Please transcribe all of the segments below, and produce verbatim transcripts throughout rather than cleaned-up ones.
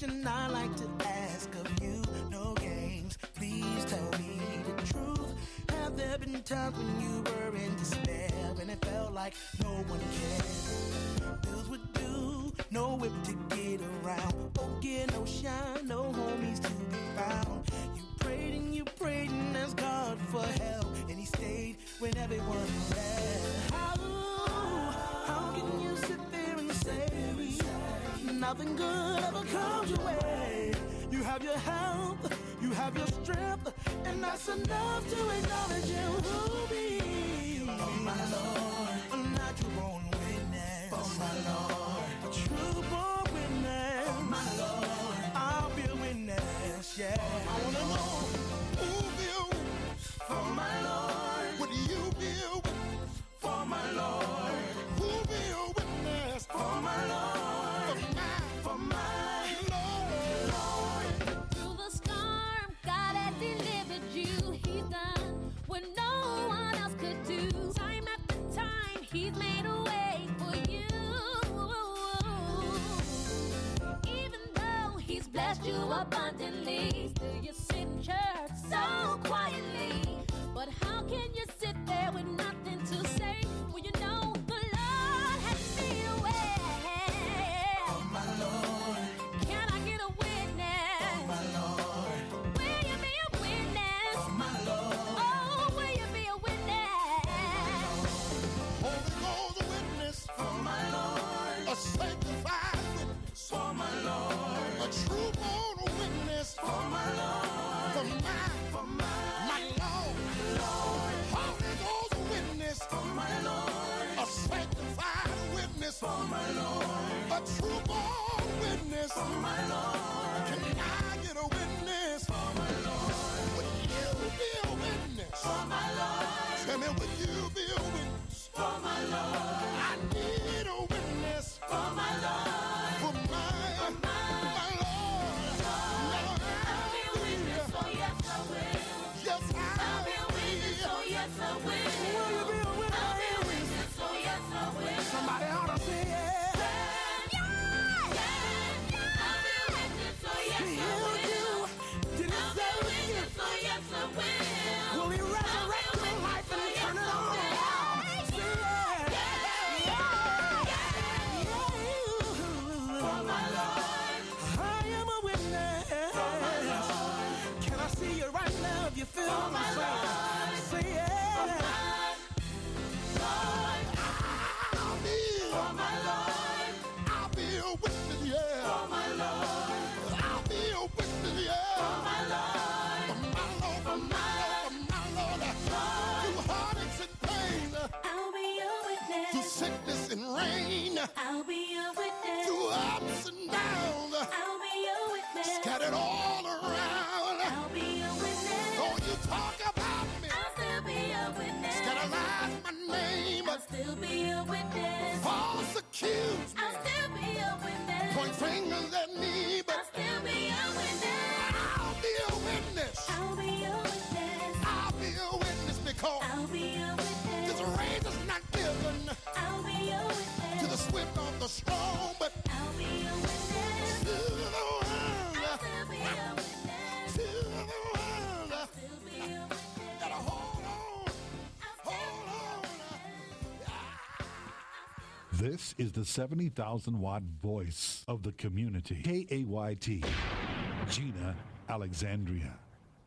question I like to ask of you. No games, please tell me the truth. Have there been times when you were in despair, when it felt like no one cared? Bills would do, no whip to get around. Oh, yeah, no shine, no homies to be found. You prayed and you prayed and asked God for help, and he stayed when everyone left. How, how can you sit there and say nothing good ever comes your way? You have your health, you have your strength, and that's enough to acknowledge you will be. Oh my Lord, a natural born witness. Oh my Lord, a true born witness. Oh my Lord, I'll be a witness. Yeah, I wanna know who be a witness for my Lord. Would you be a witness for my Lord? Who be a witness for my Lord? For my, for my Lord. Lord. Through the storm, God has delivered you. He's done what no one else could do. Time after time, he's made a way for you. Even though he's blessed you abundantly, still you sit in church so quietly. But how can you sit there with nothing to say when you know the Lord has made a way? Oh my Lord, Can I get a witness? oh my Lord, Will you be a witness? oh my Lord. Oh, will you be a witness? Holy Ghost witness for my Lord, a sanctified witness for my Lord, a true born witness for my Lord, for my, for my, my Lord, Lord. Holy Ghost witness for my Lord, a sanctified witness for my Lord, a true born witness for my Lord. Can I get a witness for my Lord? Would you be a witness for my Lord? Tell me, would you be a witness for my Lord? I need a witness for my Lord, for my, for my, my Lord. Lord, I'll be a witness, so yes I will. yes, I I'll be a witness, so yes I will. Will you be a witness? I'll be a witness, so yes I will. Somebody ought to say yeah. I'll be a witness, so yes I You will. do. Did he I'll be say a witness, so yes I will. will he resurrect your life and turn it all around? Say yeah. For my Lord. I am a witness. Can I see you right now if you feel For my the Lord. same? Say yeah. I'll be, For my Lord. I'll be a witness, yeah. For my Lord. I'll be a witness, yeah. For my Lord. For my Lord, for my Lord, for my Lord. Through heartaches and pain, I'll be a through witness. sickness and rain, I'll be a witness. through ups and downs, I'll be a witness. scattered all around. I'll be a witness. Though you talk about me, I'll still be a witness. scandalize my name, I'll still be a witness. false accuse me, I'll still be a witness. point fingers at me, I'll but still be a witness. I'll be a witness. I'll be a witness. I'll be a witness because I'll be a this witness. race is not given I'll be a to the witness. swift or the strong, but I'll be a witness. to the I'll one, still be a witness. to the one. Still be a witness. Gotta hold on, I'll still hold be a on. This is the seventy thousand watt voice of the community. K A Y T, Gina Alexandria.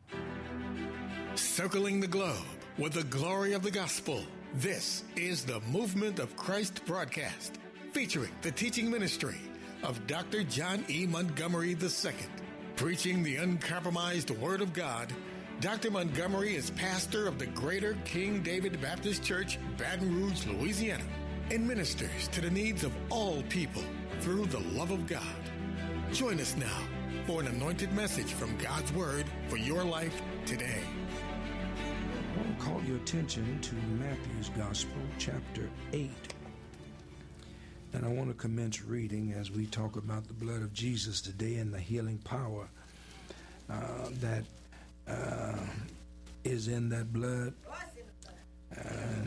Circling the globe with the glory of the gospel. This is the Movement of Christ broadcast, featuring the teaching ministry of Doctor John E. Montgomery the Second. Preaching the uncompromised Word of God, Doctor Montgomery is pastor of the Greater King David Baptist Church, Baton Rouge, Louisiana, and ministers to the needs of all people through the love of God. Join us now for an anointed message from God's Word for your life today. I want to call your attention to Matthew's Gospel, chapter eight. And I want to commence reading as we talk about the blood of Jesus today and the healing power uh, that uh, is in that blood. Uh,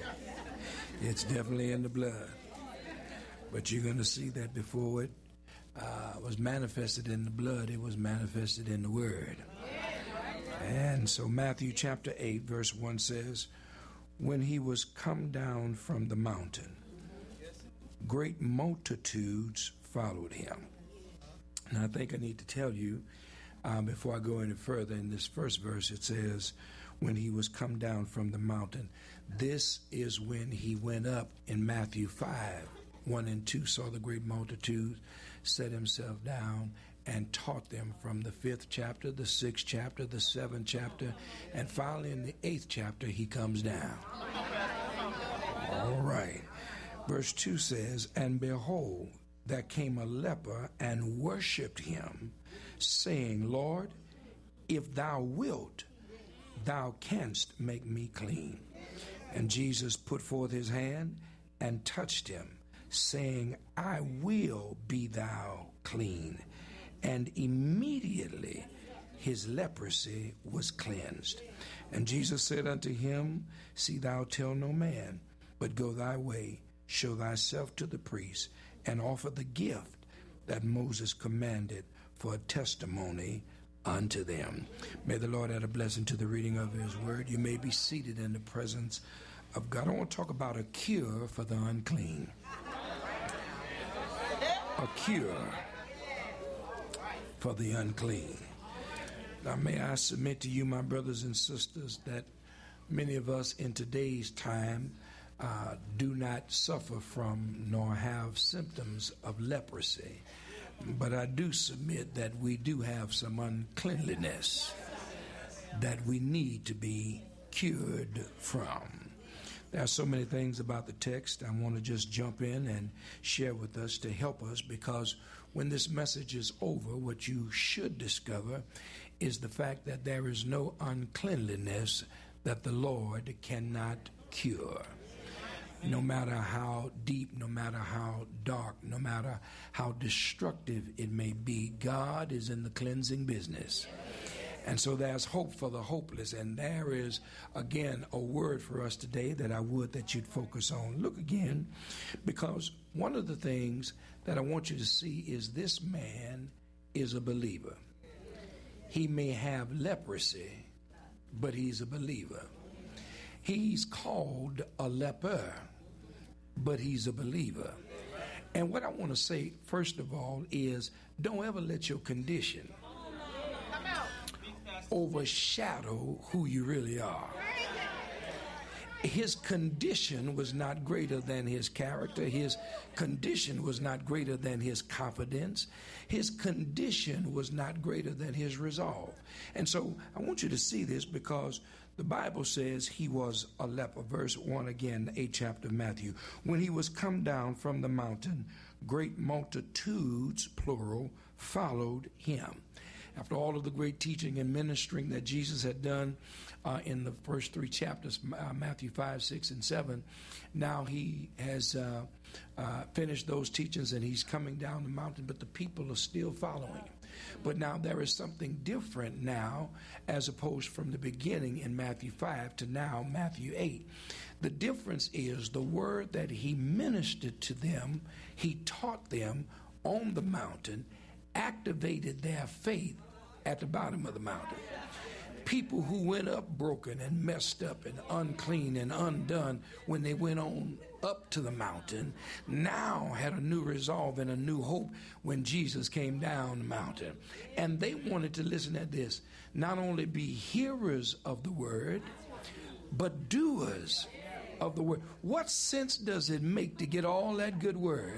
it's definitely in the blood. But you're going to see that before it uh, was manifested in the blood, it was manifested in the word. And so Matthew chapter eight, verse one says, when he was come down from the mountain, great multitudes followed him. And I think I need to tell you, uh, before I go any further, in this first verse it says, when he was come down from the mountain. This is when he went up in Matthew five, one and two, saw the great multitude, set himself down, and taught them from the fifth chapter, the sixth chapter, the seventh chapter, and finally in the eighth chapter, he comes down. All right. Verse two says, and behold, there came a leper and worshipped him, saying, Lord, if thou wilt, thou canst make me clean. And Jesus put forth his hand and touched him, saying, I will be thou clean. And immediately his leprosy was cleansed. And Jesus said unto him, see thou tell no man, but go thy way, show thyself to the priest, and offer the gift that Moses commanded for a testimony unto them. May the Lord add a blessing to the reading of his word. You may be seated in the presence of God. I want to talk about a cure for the unclean. A cure for the unclean. Now, may I submit to you, my brothers and sisters, that many of us in today's time uh, do not suffer from nor have symptoms of leprosy. But I do submit that we do have some uncleanliness that we need to be cured from. There are so many things about the text I want to just jump in and share with us to help us, because when this message is over, what you should discover is the fact that there is no uncleanliness that the Lord cannot cure. No matter how deep, no matter how dark, no matter how destructive it may be, God is in the cleansing business. And so there's hope for the hopeless. And there is, again, a word for us today that I would that you'd focus on. Look again, because one of the things that I want you to see is this man is a believer. He may have leprosy, but he's a believer. He's called a leper, but he's a believer. And what I want to say, first of all, is don't ever let your condition overshadow who you really are. His condition was not greater than his character. His condition was not greater than his confidence. His condition was not greater than his resolve. And so I want you to see this, because the Bible says he was a leper. Verse one again, the eighth chapter of Matthew. When he was come down from the mountain, great multitudes, plural, followed him. After all of the great teaching and ministering that Jesus had done uh, in the first three chapters, uh, Matthew five, six, and seven, now he has uh, uh, finished those teachings and he's coming down the mountain, but the people are still following him. But now there is something different now, as opposed from the beginning in Matthew five to now Matthew eight. The difference is the word that he ministered to them, he taught them on the mountain, activated their faith at the bottom of the mountain. People who went up broken and messed up and unclean and undone when they went on up to the mountain now had a new resolve and a new hope when Jesus came down the mountain. And they wanted to listen at this, not only be hearers of the word, but doers of the word. What sense does it make to get all that good word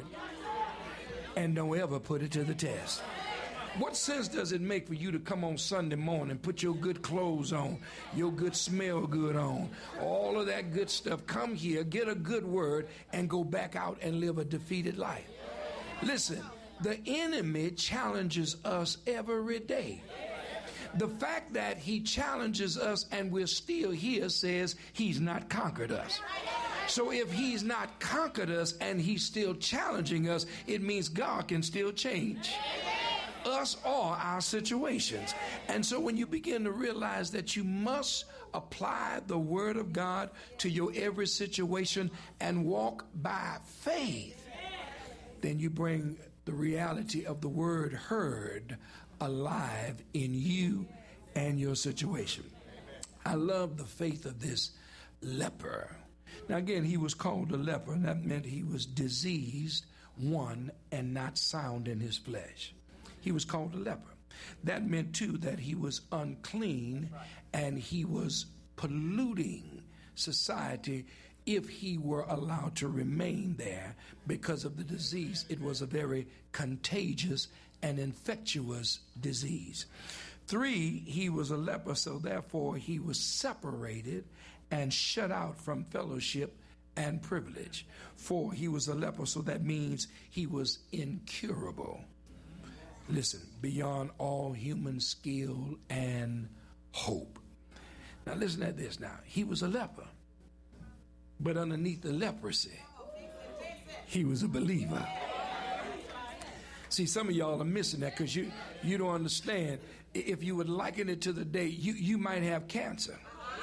and don't ever put it to the test? What sense does it make for you to come on Sunday morning, put your good clothes on, your good smell good on, all of that good stuff, come here, get a good word, and go back out and live a defeated life? Listen, the enemy challenges us every day. The fact that he challenges us and we're still here says he's not conquered us. So if he's not conquered us and he's still challenging us, it means God can still change us or our situations. And so when you begin to realize that you must apply the word of God to your every situation and walk by faith, then you bring the reality of the word heard alive in you and your situation. I love the faith of this leper. Now again, he was called a leper, and that meant he was diseased, one, and not sound in his flesh. He was called a leper. That meant too that he was unclean and he was polluting society if he were allowed to remain there because of the disease. It was a very contagious and infectious disease. Three, he was a leper, so therefore he was separated and shut out from fellowship and privilege. Four, he was a leper, so that means he was incurable. Listen, beyond all human skill and hope. Now listen at this now. He was a leper, but underneath the leprosy, he was a believer. See, some of y'all are missing that because you, you don't understand. If you would liken it to the day, you, you might have cancer,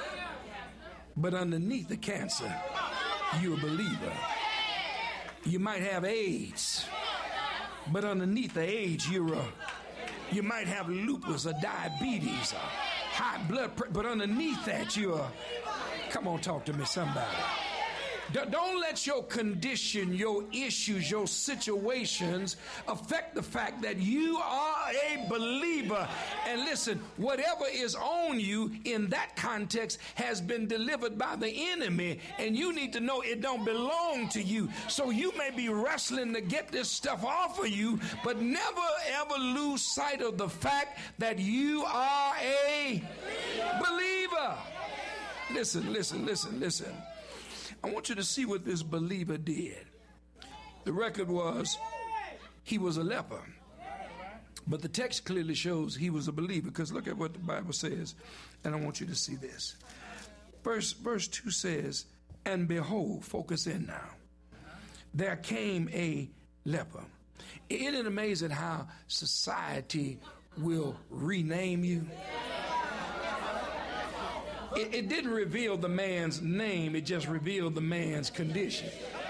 but underneath the cancer, you're a believer. You might have AIDS, but underneath the AIDS, you're a, you might have lupus or diabetes or high blood pressure, but underneath that, you're a, come on, talk to me, somebody. Don't let your condition, your issues, your situations affect the fact that you are a believer. And listen, whatever is on you in that context has been delivered by the enemy, and you need to know it don't belong to you. So you may be wrestling to get this stuff off of you, but never ever lose sight of the fact that you are a believer. Listen, listen, listen, listen. I want you to see what this believer did. The record was he was a leper. But the text clearly shows he was a believer, because look at what the Bible says, and I want you to see this. Verse, verse two says, and behold, focus in now, there came a leper. Isn't it amazing how society will rename you? It, it didn't reveal the man's name, it just revealed the man's condition.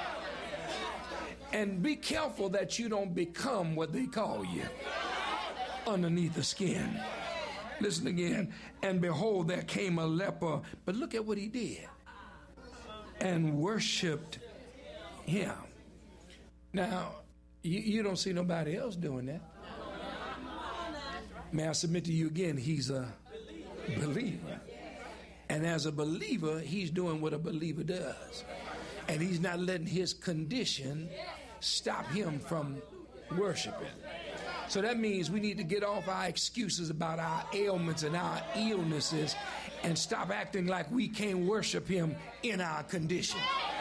And be careful that you don't become what they call you underneath the skin. Listen again. And behold, there came a leper, but look at what he did. And worshiped him. Now, you, you don't see nobody else doing that. May I submit to you again, he's a believer. And as a believer, he's doing what a believer does. And he's not letting his condition stop him from worshiping. So that means we need to get off our excuses about our ailments and our illnesses and stop acting like we can't worship him in our condition.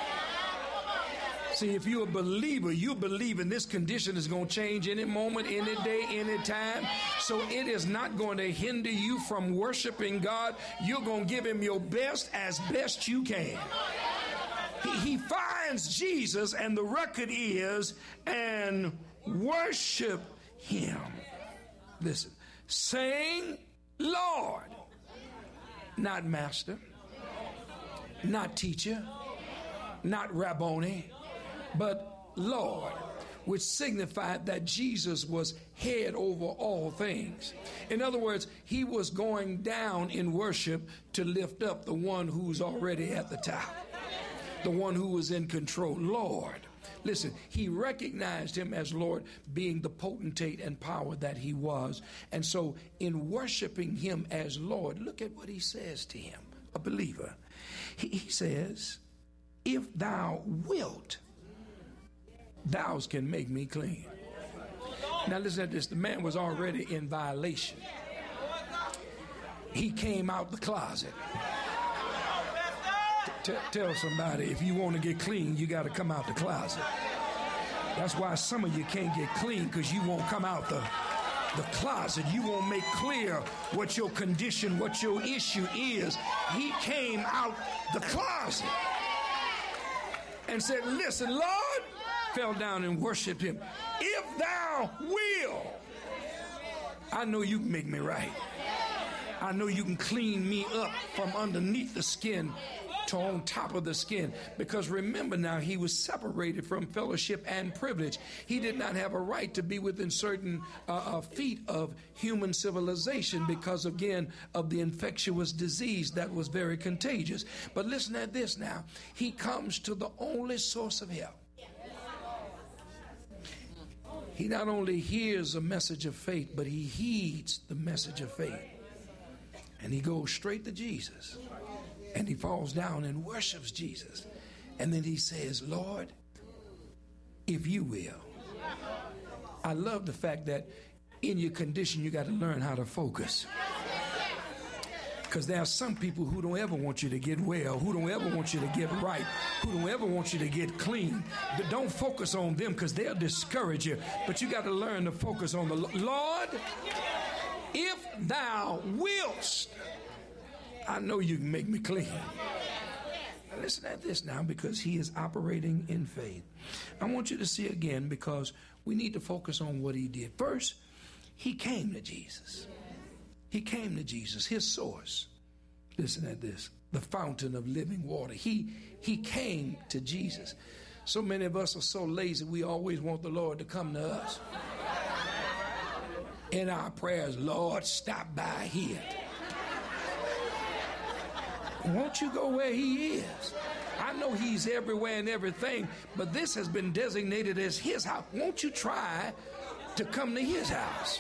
See, if you're a believer, you believe in this condition is going to change any moment, any day, any time. So it is not going to hinder you from worshiping God. You're going to give him your best as best you can. He, he finds Jesus, and the record is, and worship him. Listen, saying, Lord, not master, not teacher, not Rabboni, but Lord, which signified that Jesus was head over all things. In other words, he was going down in worship to lift up the one who's already at the top, the one who was in control. Lord. Listen, he recognized him as Lord, being the potentate and power that he was. And so in worshiping him as Lord, look at what he says to him, a believer. He, he says, if thou wilt, thou can make me clean. Now listen to this. The man was already in violation. He came out the closet. T- tell somebody, if you want to get clean, you got to come out the closet. That's why some of you can't get clean, because you won't come out the, the closet. You won't make clear what your condition, what your issue is. He came out the closet and said, listen, Lord, fell down and worshiped him. If thou will, I know you can make me right. I know you can clean me up from underneath the skin to on top of the skin. Because remember now, he was separated from fellowship and privilege. He did not have a right to be within certain uh, uh, feet of human civilization because, again, of the infectious disease that was very contagious. But listen at this now. He comes to the only source of help. He not only hears a message of faith, but he heeds the message of faith. And he goes straight to Jesus. And he falls down and worships Jesus. And then he says, Lord, if you will. I love the fact that in your condition, you got to learn how to focus. Because there are some people who don't ever want you to get well, who don't ever want you to get right, who don't ever want you to get clean. Don't focus on them because they'll discourage you. But you got to learn to focus on the Lord. If thou wilt, I know you can make me clean. Now listen at this now, because he is operating in faith. I want you to see again, because we need to focus on what he did. First, he came to Jesus. He came to Jesus, his source. Listen at this, the fountain of living water. He, he came to Jesus. So many of us are so lazy, we always want the Lord to come to us. In our prayers, Lord, stop by here. Won't you go where he is? I know he's everywhere and everything, but this has been designated as his house. Won't you try to come to his house?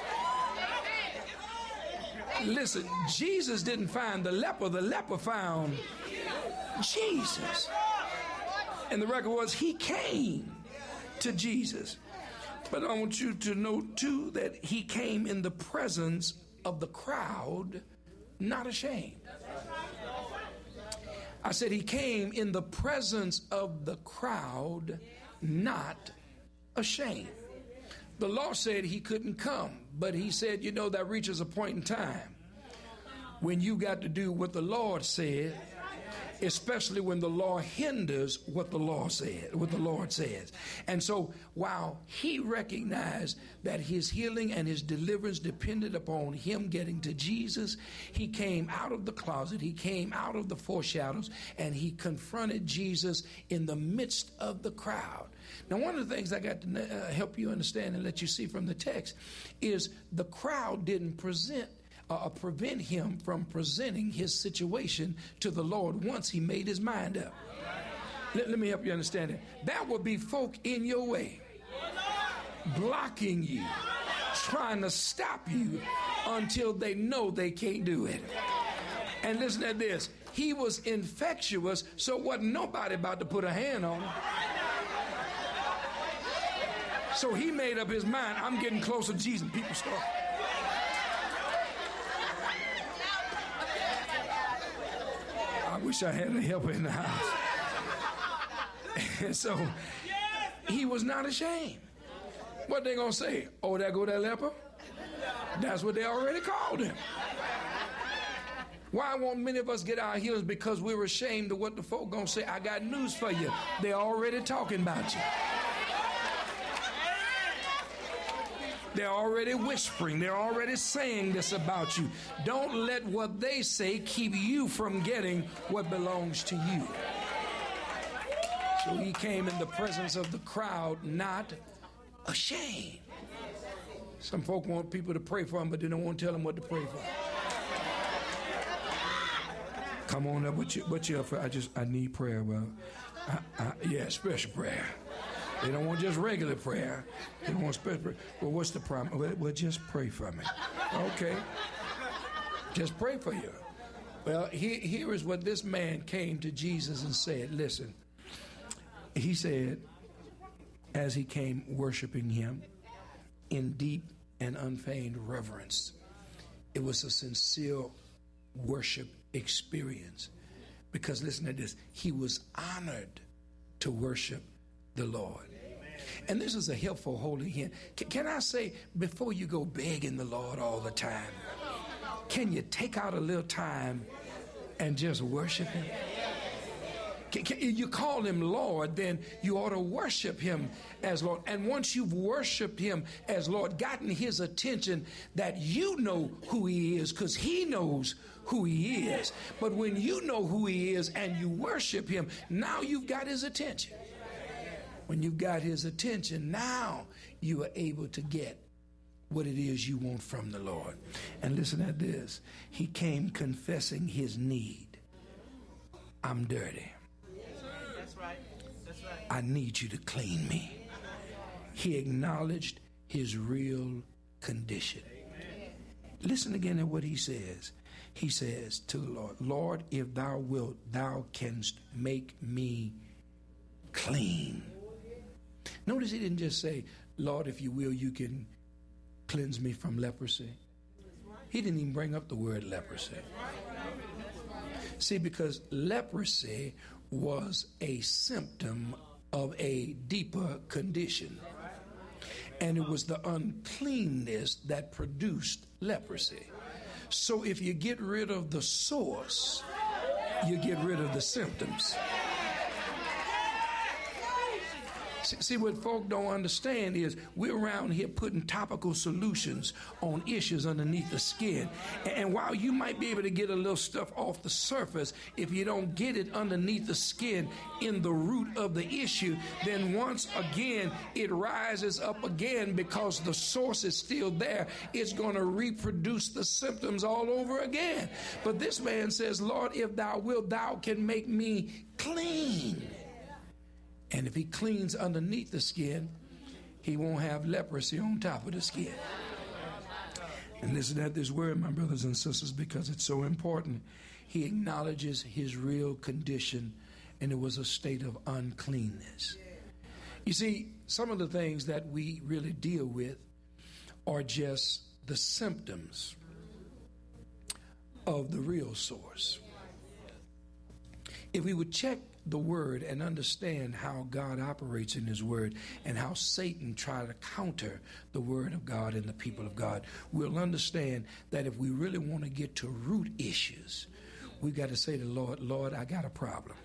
Listen, Jesus didn't find the leper. The leper found Jesus. And the record was he came to Jesus. But I want you to note, too, that he came in the presence of the crowd, not ashamed. I said he came in the presence of the crowd, not ashamed. The law said he couldn't come, but he said, you know, that reaches a point in time when you got to do what the Lord said, especially when the law hinders what the law said, what the Lord says. And so while he recognized that his healing and his deliverance depended upon him getting to Jesus, he came out of the closet, he came out of the foreshadows, and he confronted Jesus in the midst of the crowd. Now, one of the things I got to uh, help you understand and let you see from the text is the crowd didn't present Uh, prevent him from presenting his situation to the Lord once he made his mind up. Let, let me help you understand it. That would be folk in your way, blocking you, trying to stop you until they know they can't do it. And listen at this. He was infectious, so wasn't nobody about to put a hand on him. So he made up his mind, I'm getting closer to Jesus. People start. I wish I had a helper in the house. And so he was not ashamed. What they gonna say? Oh, there go that leper? That's what they already called him. Why won't many of us get our healings? Because we're ashamed of what the folk gonna say. I got news for you. They're already talking about you. They're already whispering. They're already saying this about you. Don't let what they say keep you from getting what belongs to you. So he came in the presence of the crowd, not ashamed. Some folk want people to pray for them, but they don't want to tell them what to pray for. Come on up. What you, what you up for? I just, I need prayer. Well, I, I, yeah, special prayer. They don't want just regular prayer. They want special prayer. Well, what's the problem? Well, well, just pray for me. Okay. Just pray for you. Well, he, here is what this man came to Jesus and said. Listen, he said, as he came worshiping him in deep and unfeigned reverence, it was a sincere worship experience. Because listen to this, he was honored to worship the Lord. And this is a helpful holy hint. Can, can I say, before you go begging the Lord all the time, can you take out a little time and just worship him? You call him Lord, then you ought to worship him as Lord. And once you've worshiped him as Lord, gotten his attention, that you know who he is, because he knows who he is. But when you know who he is and you worship him, now you've got his attention. When you've got his attention, now you are able to get what it is you want from the Lord. And listen at this. He came confessing his need. I'm dirty. That's right. That's right. I need you to clean me. He acknowledged his real condition. Listen again at what he says. He says to the Lord, Lord, if thou wilt, thou canst make me clean. Notice he didn't just say, Lord, if you will, you can cleanse me from leprosy. He didn't even bring up the word leprosy. See, because leprosy was a symptom of a deeper condition. And it was the uncleanness that produced leprosy. So if you get rid of the source, you get rid of the symptoms. See, what folk don't understand is we're around here putting topical solutions on issues underneath the skin. And while you might be able to get a little stuff off the surface, if you don't get it underneath the skin in the root of the issue, then once again it rises up again because the source is still there. It's going to reproduce the symptoms all over again. But this man says, Lord, if thou wilt, thou can make me clean. And if he cleans underneath the skin, he won't have leprosy on top of the skin. And listen at this word, my brothers and sisters, because it's so important. He acknowledges his real condition, and it was a state of uncleanness. You see, some of the things that we really deal with are just the symptoms of the real source. If we would check the word and understand how God operates in his word and how Satan tried to counter the word of God and the people of God, we'll understand that if we really want to get to root issues, we've got to say to the Lord, Lord, I got a problem.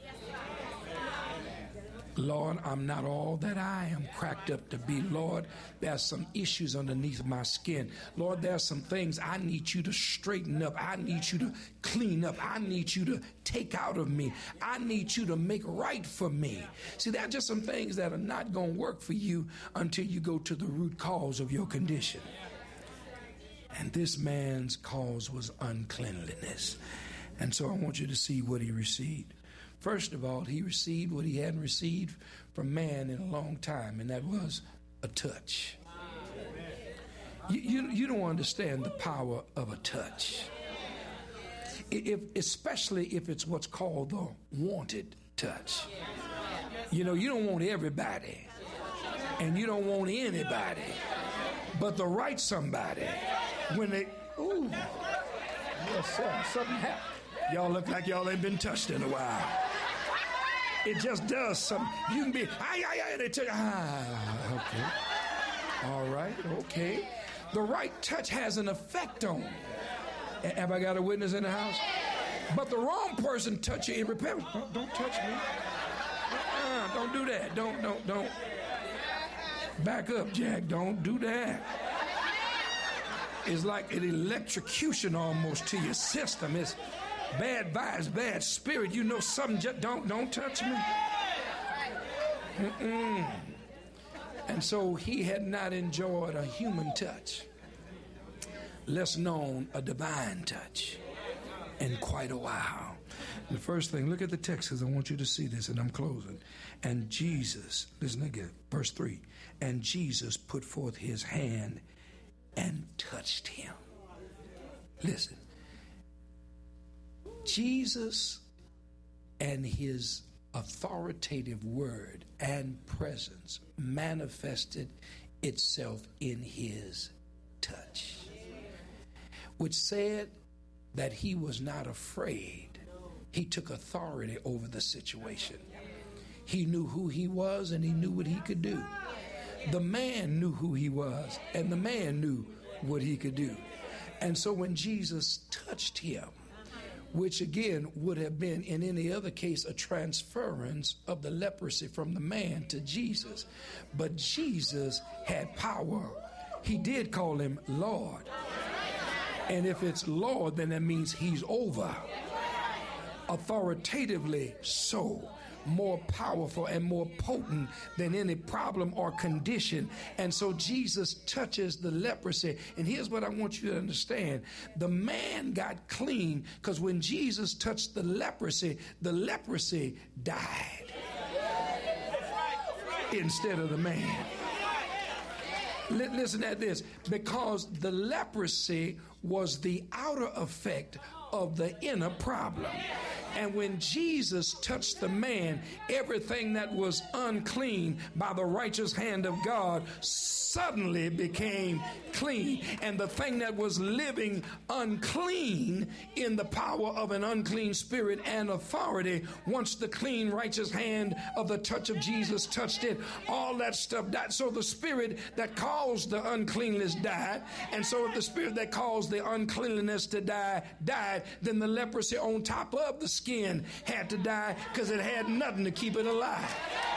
Lord, I'm not all that I am cracked up to be. Lord, there's some issues underneath my skin. Lord, there's some things I need you to straighten up. I need you to clean up. I need you to take out of me. I need you to make right for me. See, there are just some things that are not going to work for you until you go to the root cause of your condition. And this man's cause was uncleanliness. And so I want you to see what he received. First of all, he received what he hadn't received from man in a long time, and that was a touch. You, you, you don't understand the power of a touch. If, especially if it's what's called the wanted touch. You know, you don't want everybody, and you don't want anybody, but the right somebody. When they, ooh, yes, sir, something happened. Y'all look like y'all ain't been touched in a while. It just does something. You can be, ay, ay, ay, they tell you, ah, okay. All right, okay. The right touch has an effect on you. Have I got a witness in the house? But the wrong person touch you in repentance. Don't, don't touch me. Uh-uh, don't do that. Don't, don't, don't. Back up, Jack. Don't do that. It's like an electrocution almost to your system. It's bad vibes, bad spirit. You know something, just don't, don't touch me. Mm-mm. And so he had not enjoyed a human touch, less known a divine touch, in quite a while. The first thing, look at the text because I want you to see this, and I'm closing. And Jesus, listen again, verse three, and Jesus put forth his hand and touched him. Listen. Jesus and his authoritative word and presence manifested itself in his touch, which said that he was not afraid. He took authority over the situation. He knew who he was and he knew what he could do. The man knew who he was and the man knew what he could do. And so when Jesus touched him, which again would have been in any other case a transference of the leprosy from the man to Jesus. But Jesus had power. He did call him Lord. And if it's Lord, then that means he's over. Authoritatively so. More powerful and more potent than any problem or condition. And so Jesus touches the leprosy. And here's what I want you to understand. The man got clean because when Jesus touched the leprosy, the leprosy died instead of the man. L- listen at this. Because the leprosy was the outer effect of the inner problem. And when Jesus touched the man, everything that was unclean by the righteous hand of God suddenly became clean. And the thing that was living unclean in the power of an unclean spirit and authority, once the clean, righteous hand of the touch of Jesus touched it, all that stuff died. So the spirit that caused the uncleanness died. And so if the spirit that caused the uncleanliness to die died, then the leprosy on top of the skin had to die because it had nothing to keep it alive.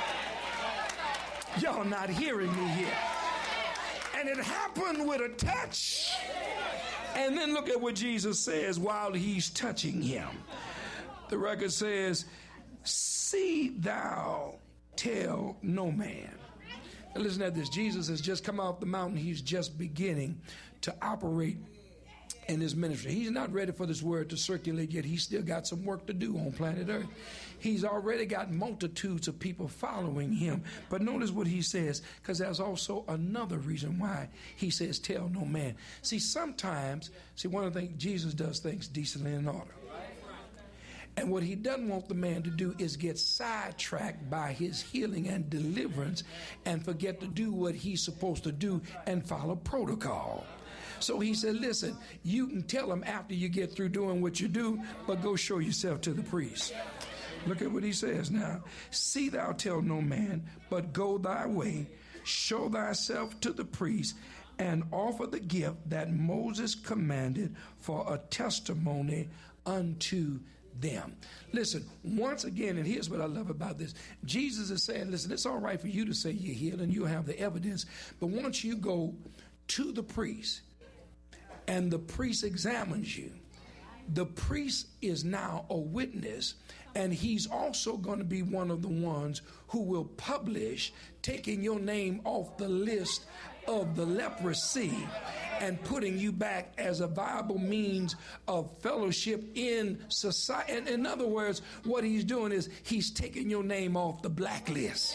Y'all not hearing me here. And it happened with a touch. And then look at what Jesus says while he's touching him. The record says, see thou tell no man. Now listen at this. Jesus has just come off the mountain. He's just beginning to operate in his ministry. He's not ready for this word to circulate yet. He's still got some work to do on planet Earth. He's already got multitudes of people following him. But notice what he says, because there's also another reason why he says, tell no man. See, sometimes, see, one of the things, Jesus does things decently in order. And what he doesn't want the man to do is get sidetracked by his healing and deliverance and forget to do what he's supposed to do and follow protocol. So he said, listen, you can tell him after you get through doing what you do, but go show yourself to the priest. Look at what he says now. See thou tell no man, but go thy way, show thyself to the priest, and offer the gift that Moses commanded for a testimony unto them. Listen, once again, and here's what I love about this. Jesus is saying, listen, it's all right for you to say you're healed and you have the evidence, but once you go to the priest, and the priest examines you, the priest is now a witness, and he's also going to be one of the ones who will publish taking your name off the list of the leprosy and putting you back as a viable means of fellowship in society. And in other words, what he's doing is he's taking your name off the blacklist,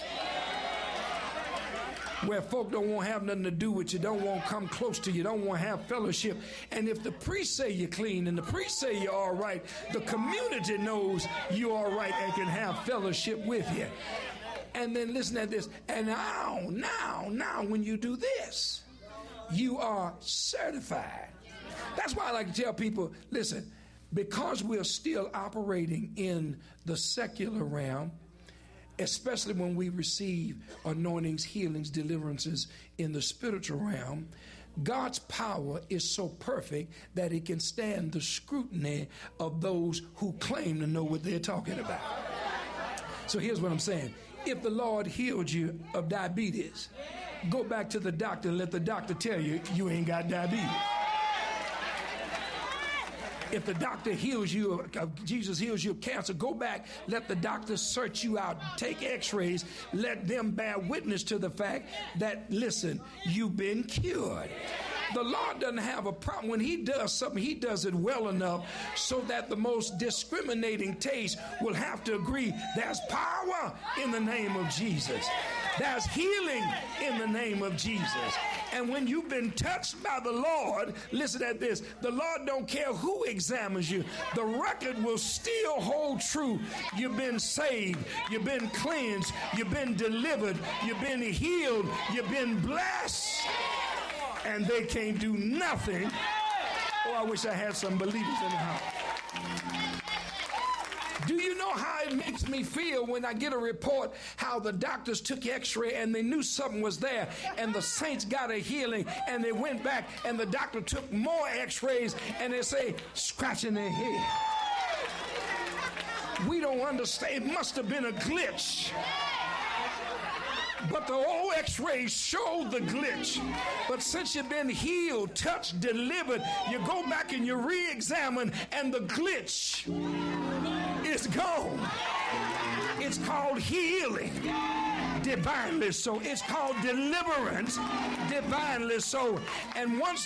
where folk don't want to have nothing to do with you, don't want to come close to you, don't want to have fellowship. And if the priest say you're clean and the priest say you're all right, the community knows you're all right and can have fellowship with you. And then listen at this. And now, now, now, when you do this, you are certified. That's why I like to tell people, listen, because we're still operating in the secular realm, especially when we receive anointings, healings, deliverances in the spiritual realm, God's power is so perfect that it can stand the scrutiny of those who claim to know what they're talking about. So here's what I'm saying. If the Lord healed you of diabetes, go back to the doctor and let the doctor tell you you ain't got diabetes. If the doctor heals you, of Jesus heals you of cancer, go back, let the doctor search you out, take x-rays, let them bear witness to the fact that, listen, you've been cured. The Lord doesn't have a problem. When he does something, he does it well enough so that the most discriminating taste will have to agree there's power in the name of Jesus. There's healing in the name of Jesus. And when you've been touched by the Lord, listen at this, the Lord don't care who examines you. The record will still hold true. You've been saved. You've been cleansed. You've been delivered. You've been healed. You've been blessed. And they can't do nothing. Oh, I wish I had some believers in the house. Do you know how it makes me feel when I get a report how the doctors took x-ray and they knew something was there and the saints got a healing and they went back and the doctor took more x-rays and they say, scratching their head. We don't understand. It must have been a glitch. But the old x-rays showed the glitch. But since you've been healed, touched, delivered, you go back and you re-examine, and the glitch is gone. It's called healing, divinely so. It's called deliverance, divinely so. And once